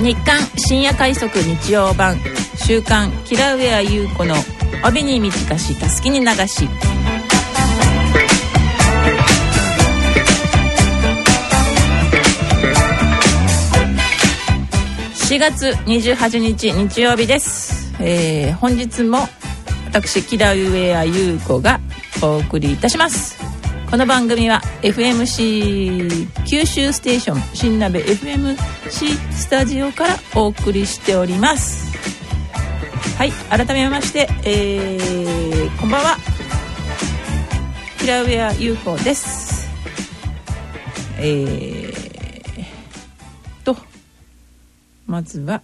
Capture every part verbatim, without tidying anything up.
日刊深夜快速日曜版週刊キラウェア優子の帯に短したすきに流し。しがつにじゅうはちにち日曜日です、えー、本日も私キラウェア優子がお送りいたします。この番組は エフエムシー 九州ステーション新鍋 エフエムシー スタジオからお送りしております。はい、改めまして、えー、こんばんは、キラウェア優子です。えーとまずは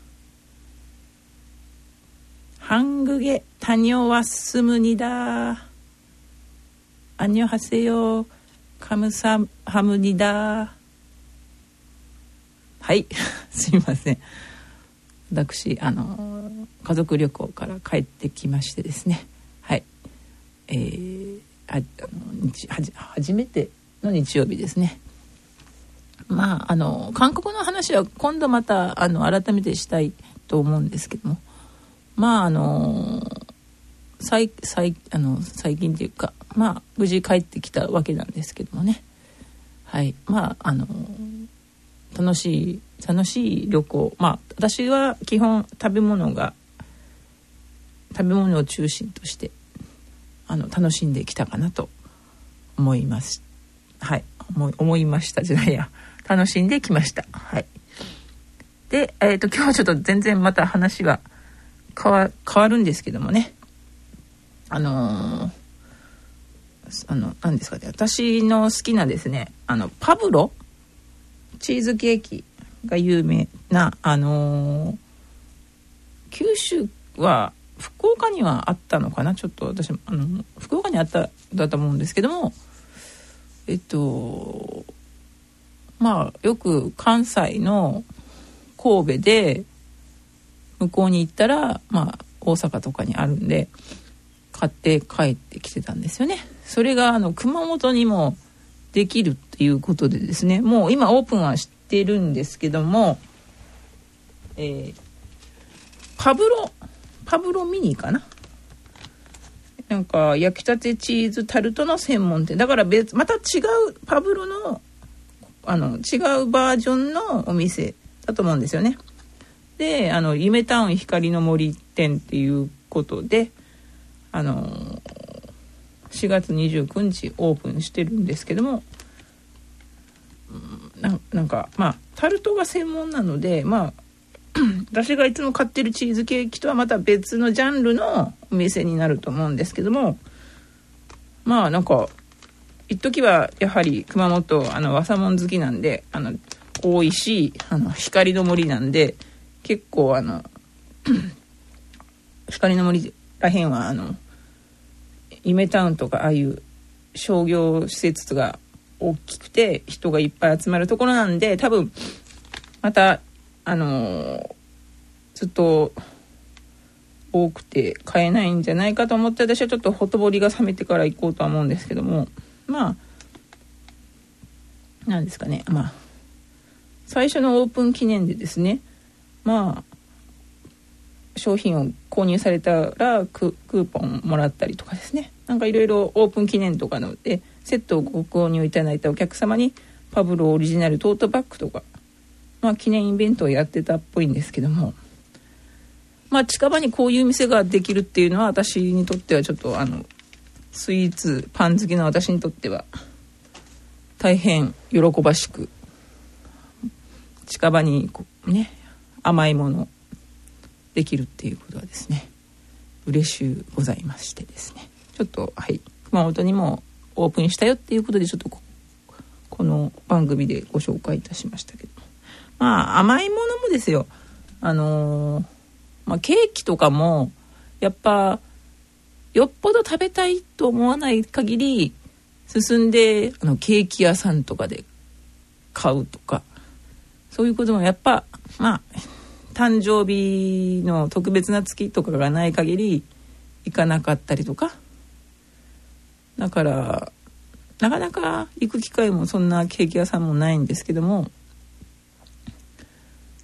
ハングゲタニョワスムニダアニョハセヨカムサハムニダ。はいすいません、私あの家族旅行から帰ってきましてですね、はい、えー、ああの日はじ初めての日曜日ですね。まああの韓国の話は今度またあの改めてしたいと思うんですけども、まああの最最あの最近というか、まあ無事帰ってきたわけなんですけどもね、はい、まああの楽しい楽しい旅行、まあ私は基本食べ物が食べ物を中心としてあの楽しんできたかなと思います。はい、思い思いましたじゃないや楽しんできました。はい。で、えっと今日はちょっと全然また話が変わ変わるんですけどもね、あのー、あの何ですかね、私の好きなですね、あのパブロチーズケーキが有名な、あのー、九州は福岡にはあったのかな、ちょっと私あの福岡にあっただと思うんですけども、えっとまあよく関西の神戸で向こうに行ったら、まあ大阪とかにあるんで買って帰ってきてたんですよね。それがあの熊本にもできるっていうことでですね、もう今オープンはしてるんですけども、えー、パブロパブロミニかな、なんか焼きたてチーズタルトの専門店だから別また違うパブロのあの違うバージョンのお店だと思うんですよね。で、あの夢タウン光の森店っていうことで、あのしがつにじゅうくにちオープンしてるんですけども、な, なんかまあタルトが専門なので、まあ私がいつも買ってるチーズケーキとはまた別のジャンルのお店になると思うんですけども、まあなんか一時はやはり熊本あの和三門好きなんで、あの多いし、あの光の森なんで結構あの光の森らへんはあの夢タウンとかああいう商業施設が大きくて人がいっぱい集まるところなんで、多分またあのずっと多くて買えないんじゃないかと思って、私はちょっとほとぼりが冷めてから行こうとは思うんですけども、まあなんですかね、まあ最初のオープン記念でですね、まあ商品を購入されたら ク, クーポンもらったりとかですね、なんかいろいろオープン記念とかのでセットをご購入いただいたお客様にパブロオリジナルトートバッグとか、まあ記念イベントをやってたっぽいんですけども、まあ近場にこういう店ができるっていうのは私にとってはちょっとあのスイーツパン好きな私にとっては大変喜ばしく、近場にこうね甘いものできるっていうことはですね嬉しゅうございましてですね、ちょっとはい熊本にもオープンしたよっていうことでちょっと こ, この番組でご紹介いたしましたけど、まあ甘いものもですよ、あのーまあ、ケーキとかもやっぱよっぽど食べたいと思わない限り進んであのケーキ屋さんとかで買うとか、そういうこともやっぱまあ誕生日の特別な月とかがない限り行かなかったりとか、だからなかなか行く機会もそんなケーキ屋さんもないんですけども、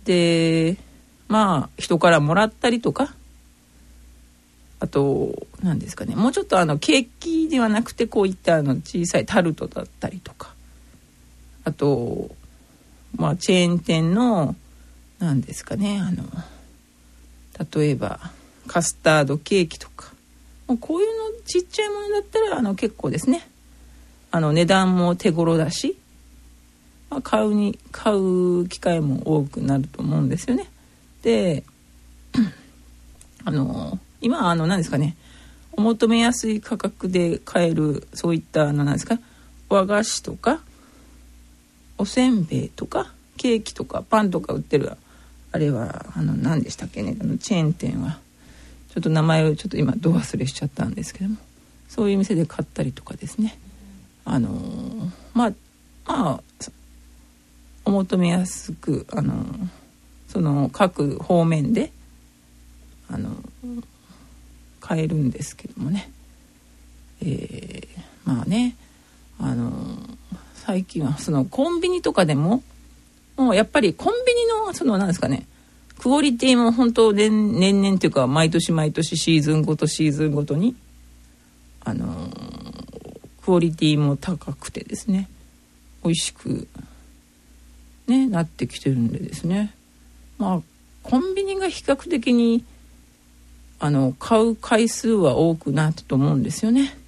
でまあ人からもらったりとか、あと何ですかね、もうちょっとあのケーキではなくてこういったあの小さいタルトだったりとか、あとまあチェーン店の何ですかね、あの例えばカスタードケーキとか、もうこういうのちっちゃいものだったらあの結構ですね、あの値段も手頃だし、まあ、買うに買う機会も多くなると思うんですよね。であの今あの何ですかね、お求めやすい価格で買えるそういったあの何ですか、和菓子とかおせんべいとかケーキとかパンとか売ってる、あれはあの何でしたっけね、あのチェーン店はちょっと名前をちょっと今ど忘れしちゃったんですけども、そういう店で買ったりとかですね、あのまあまあお求めやすくあのその各方面であの買えるんですけどもね、えー、まあね、あの最近はそのコンビニとかでももうやっぱりコンビニのその何ですかね、クオリティも本当年年々というか毎年毎年シーズンごとシーズンごとにあのクオリティも高くてですね、美味しくねなってきてるんでですね、まあコンビニが比較的にあの買う回数は多くなったと思うんですよね。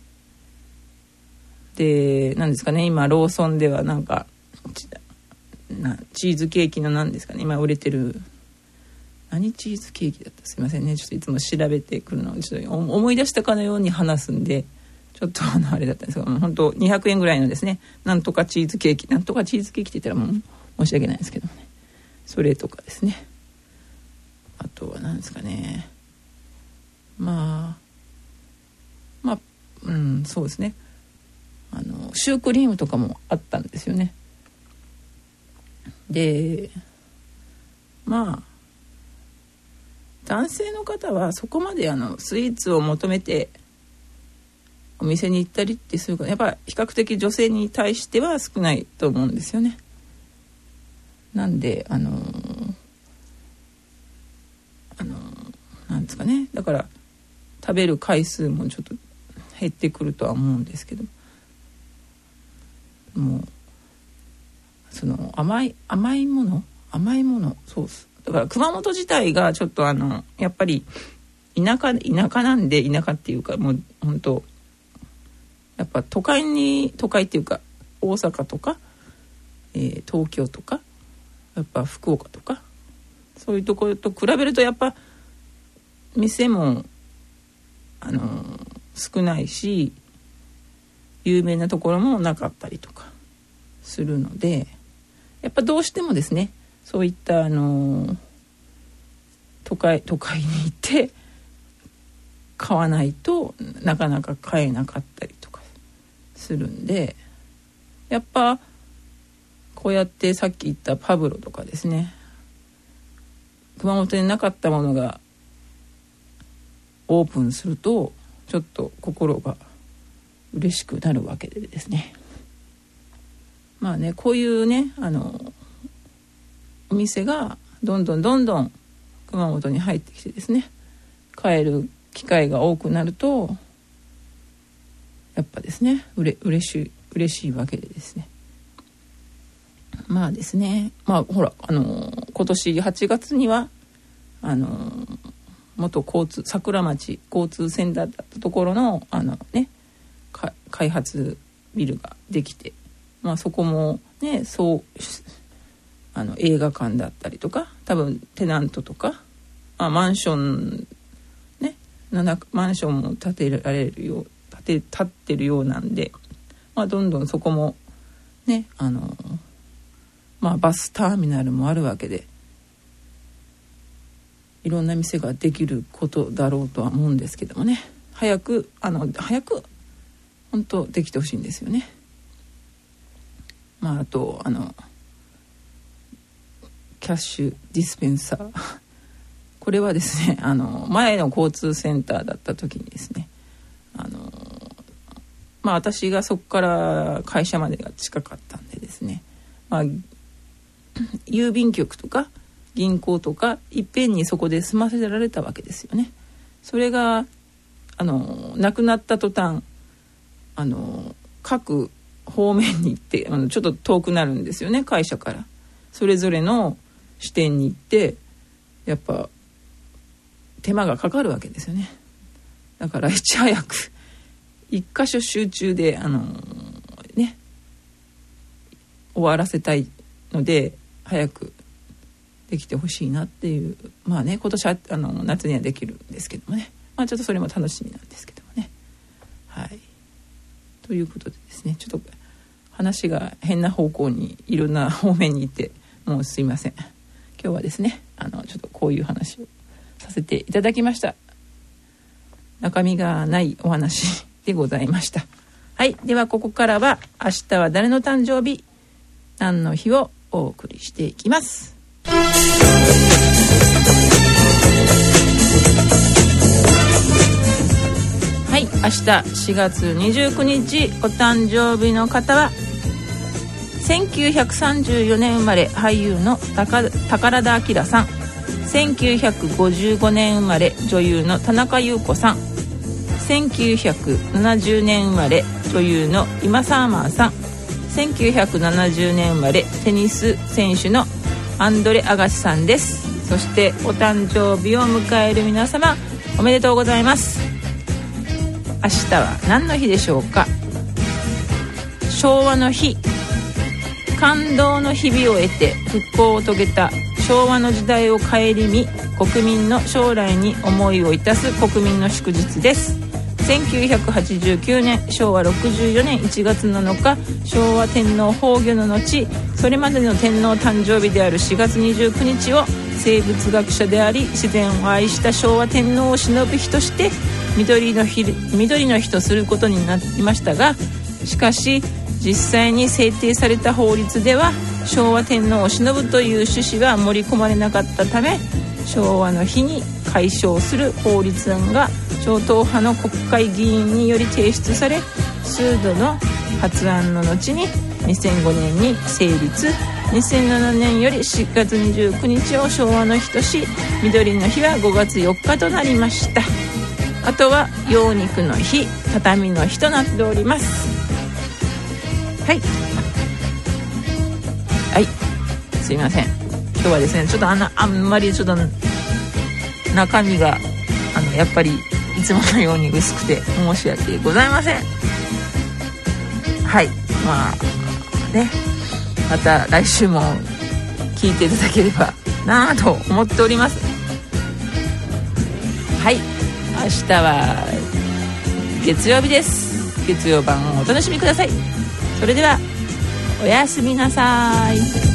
で何ですかね、今ローソンではなんかなチーズケーキの何ですかね、今売れてる何チーズケーキだった、すいませんね、ちょっといつも調べてくるのをちょっと思い出したかのように話すんでちょっとあのあれだったんですけど、本当にひゃくえんぐらいのですね、なんとかチーズケーキなんとかチーズケーキって言ったらもう申し訳ないですけどもね、それとかですね、あとは何ですかね、まあまあうんそうですね、あのシュークリームとかもあったんですよね。でまあ男性の方はそこまであのスイーツを求めてお店に行ったりってするからやっぱ比較的女性に対しては少ないと思うんですよね。なんであのあのなんですかね、だから食べる回数もちょっと減ってくるとは思うんですけど、もうその甘い甘いもの甘いものソースだから熊本自体がちょっとあのやっぱり田舎田舎なんで、田舎っていうかもう本当やっぱ都会に都会っていうか大阪とか、えー、東京とかやっぱ福岡とかそういうところと比べるとやっぱ店もあのー、少ないし有名なところもなかったりとかするので、やっぱどうしてもですねそういったあのー、都会都会に行って買わないとなかなか買えなかったりとかするんで、やっぱこうやってさっき言ったパブロとかですね、熊本になかったものがオープンするとちょっと心が嬉しくなるわけでですね、まあねこういうねあのお店がどんどんどんどん熊本に入ってきてですね買える機会が多くなるとやっぱですねうれ嬉しい嬉しいわけでですね、まあですねまあほらあの今年はちがつにはあの元交通桜町交通センターだったところのあのね開発ビルができて、まあそこもねそうあの映画館だったりとか多分テナントとか、まあ、マンションねマンションも建てられるよう建て建ってるようなんで、まあどんどんそこもねあのまあバスターミナルもあるわけでいろんな店ができることだろうとは思うんですけどもね、早くあの早く本当できてほしいんですよね。まああとあのキャッシュディスペンサーこれはですねあの前の交通センターだった時にですねあのまあ私がそこから会社までが近かったんでですね、まあ、郵便局とか銀行とかいっぺんにそこで済ませられたわけですよね。それがあのなくなった途端、あの各方面に行ってあのちょっと遠くなるんですよね。会社からそれぞれの支店に行ってやっぱ手間がかかるわけですよね。だからいち早く一箇所集中であのね終わらせたいので早くできてほしいなっていう、まあね今年はあの夏にはできるんですけどもね、まあちょっとそれも楽しみなんですけどもね。はいということでですね、ちょっと話が変な方向にいろんな方面に行ってもうすいません。今日はですねあのちょっとこういう話をさせていただきました。中身がないお話でございました。はい、ではここからは明日は誰の誕生日何の日をお送りしていきます。はい、明日しがつにじゅうくにちお誕生日の方はせんきゅうひゃくさんじゅうよねん生まれ俳優の宝田明さん、せんきゅうひゃくごじゅうごねん生まれ女優の田中裕子さん、せんきゅうひゃくななじゅうねん生まれ女優のイマ・サーマーさん、せんきゅうひゃくななじゅうねん生まれテニス選手のアンドレ・アガシさんです。そしてお誕生日を迎える皆様おめでとうございます。明日は何の日でしょうか。昭和の日、感動の日々を得て復興を遂げた昭和の時代を顧み国民の将来に思いを致す国民の祝日です。せんきゅうひゃくはちじゅうきゅうねんしょうわろくじゅうよねんいちがつなのか昭和天皇崩御の後それまでの天皇誕生日であるしがつにじゅうくにちを生物学者であり自然を愛した昭和天皇を偲ぶ日として緑の日、緑の日とすることになりましたが、しかし実際に制定された法律では昭和天皇を偲ぶという趣旨は盛り込まれなかったため昭和の日に解消する法律案が超党派の国会議員により提出され数度の発案の後ににせんごねんに成立、にせんななねんよりしがつにじゅうくにちを昭和の日とし緑の日はごがつよっかとなりました。あとは羊肉の日、畳の日となっております。はいはいすいません、今日はですねちょっとあんなあんまりちょっと中身があのやっぱりいつものように薄くて申し訳ございません。はいまあねまた来週も聞いていただければなぁと思っております。はい明日は月曜日です。月曜晩をお楽しみください。それではおやすみなさい。